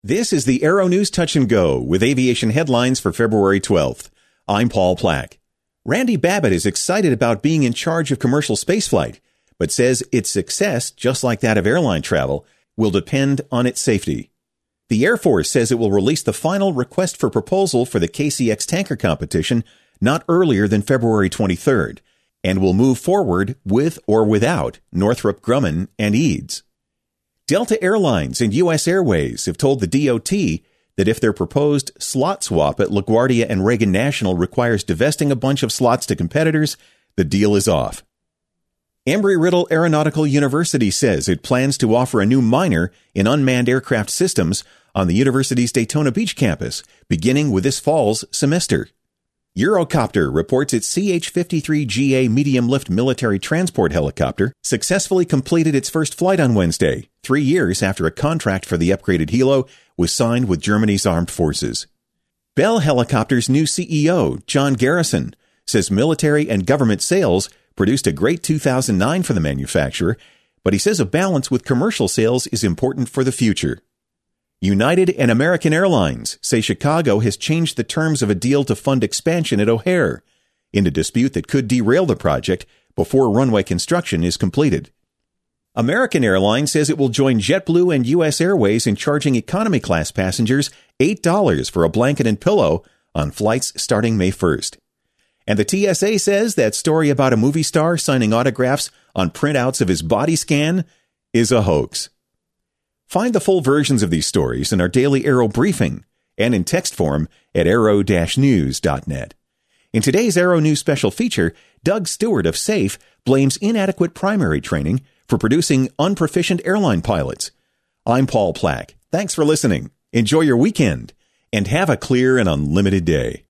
This is the Aero News Touch and Go with aviation headlines for February 12th. I'm Paul Plack. Randy Babbitt is excited about being in charge of commercial spaceflight, but says its success, just like that of airline travel, will depend on its safety. The Air Force says it will release the final request for proposal for the KCX tanker competition not earlier than February 23rd, and will move forward with or without Northrop Grumman and Eads. Delta Airlines and U.S. Airways have told the DOT that if their proposed slot swap at LaGuardia and Reagan National requires divesting a bunch of slots to competitors, the deal is off. Embry-Riddle Aeronautical University says it plans to offer a new minor in unmanned aircraft systems on the university's Daytona Beach campus, beginning with this fall's semester. Eurocopter reports its CH-53GA medium-lift military transport helicopter successfully completed its first flight on Wednesday, 3 years after a contract for the upgraded Hilo was signed with Germany's armed forces. Bell Helicopter's new CEO, John Garrison, says military and government sales produced a great 2009 for the manufacturer, but he says a balance with commercial sales is important for the future. United and American Airlines say Chicago has changed the terms of a deal to fund expansion at O'Hare in a dispute that could derail the project before runway construction is completed. American Airlines says it will join JetBlue and U.S. Airways in charging economy class passengers $8 for a blanket and pillow on flights starting May 1st. And the TSA says that story about a movie star signing autographs on printouts of his body scan is a hoax. Find the full versions of these stories in our daily Aero briefing and in text form at aero-news.net. In today's Aero News special feature, Doug Stewart of SAFE blames inadequate primary training for producing unproficient airline pilots. I'm Paul Plack. Thanks for listening. Enjoy your weekend and have a clear and unlimited day.